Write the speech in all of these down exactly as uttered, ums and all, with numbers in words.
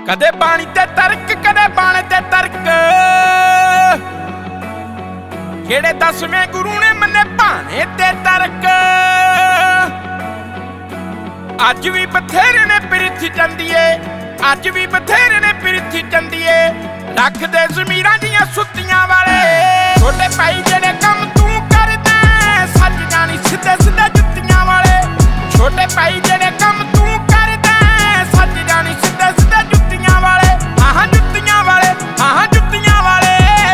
कदे बाणी ते तर्क कदे बाणे ते तर्क केड़े दसवें गुरु ने मन्ने भाने ते तर्क अज भी बथेरे ने पिरथी चंदीए अज भी बथेरे ने पिरथी चंदीए रख दे जमीरां दियां सुत्तियां वाले छोटे भाई जेड़े कम तू करदा सच जानी सीधे सीधे जुत्तियां वाले छोटे भाई जेड़े कम तू करदा सच जानी सीधे सीधे जुत्तियां वाले आहां जुत्तियां वाले आहां जुत्तियां वाले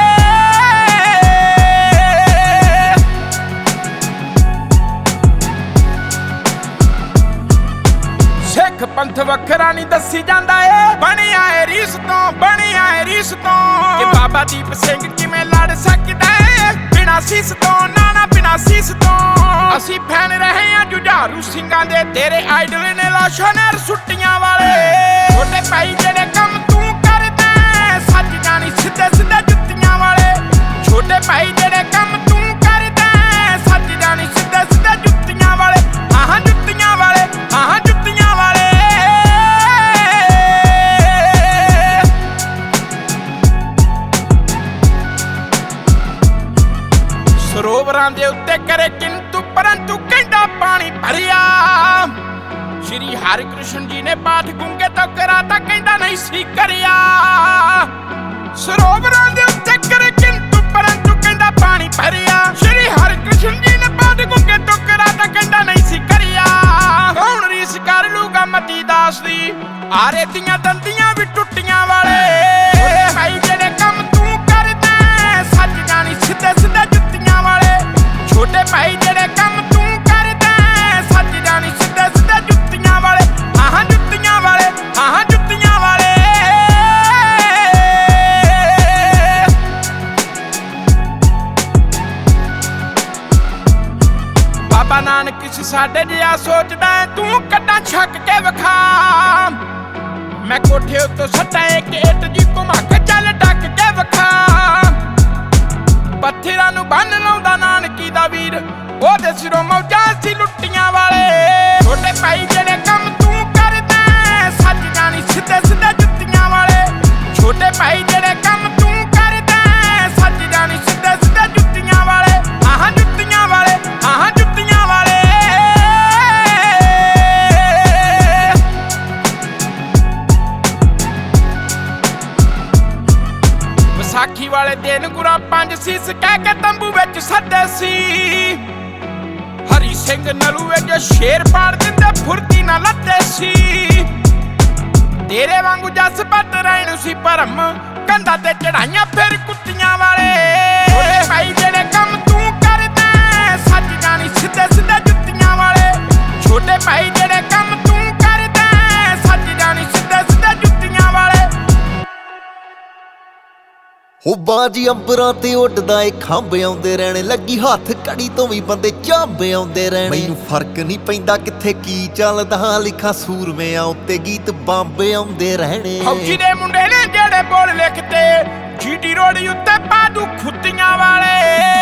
सिख पंथ वखरा नहीं दसी जांदा ए बनिया ए रीस तो बनिया ए रीस तो कि बाबा दीप सिंह किवें लड़ सकदा है बिना सीस तो नाना बिना सीस तो असी फैन रहे हैं जुझारू सिंगां दे तेरे आइडल ने लाशां नाल सुट्टियां वाले छोटे भाई जेड़े कम तू करदा सच जानी सीधे सीधे जुत्तियां वाले छोटे भाई जेड़े कम तू करदा सच जानी सीधे सीधे जुत्तियां वाले आहां जुत्तियां वाले आहां जुत्तियां वाले सरोवरां दे उत्ते करे किंतु परंतु कहंदा पानी भरिया श्री हरिकृष्ण जी ने पाठ गूंगे तो कराता कहंदा नहीं सी करिया सरोवरां दे उत्ते करे किंतु परंतु कहंदा पानी भरिया श्री हरिकृष्ण जी ने पाठ गूंगे तो कराता कहंदा नहीं सी करिया कौन रीस कर लूगा मती दास दी आरे दियां दंदियां भी टुट्टियां वाले भाई जेड़े कम तू करदा सच जानी सीधे सीधे जुत्तियां वाले छोटे भाई जेड़े कम तू करदा सच जानी सीधे सीधे जुत्तियां वाले आहां जुत्तियां वाले आहां जुत्तियां वाले बाबा नानक किसी साडे जिहा सोचदा तू कड्डां छक के विखा मैं कोठे उत्तों सट्टा एक इट जी घुमा के चल टक के विखा पत्थरां नूं बन लाउंदा नानकी दा वीर ओहदे सिरों मौजां सी लुट्टियां वाले छोटे भाई जेड़े कम तू करदा सच जानी सीधे सीधे जुत्तियां वाले छोटे भाई जेड़े कम तू करदा सच जानी सीधे सीधे जुत्तियां वाले आहां जुत्तियां वाले आहां जुत्तियां वाले विसाखी वाले दिन गुरां पंज सीस कह के तंबू विच सद्दे सी हरी सिंह नलूए जो शेर पाड़ दिंदे फुरती ना लद्दे सी तेरे वांगू जस पट रहणू सी भरम कंधा ते चढ़ाइयां फिर कुत्तियां वाले छोटे भाई जेड़े कम तू करदा सच जानी सीधे सीधे जुत्तियां वाले छोटे भाई जेड़े कम तू करदा सच जानी सीधे सीधे जुत्तियां वाले हो बाजी अंबरां ते उड्डदा ए खंभ आउंदे रहणे लगी हत्थ कड़ी तो भी बंदे झांबे आउंदे रहणे मैनू फर्क नहीं पैंदा किथे की चलदा लिखां सूरमेआं उत्ते गीत बांबे आउंदे रहणे फौजी दे मुंडे ने जेड़े बोल लिखते जीटी रोड उत्ते पादू खुत्तियां वाले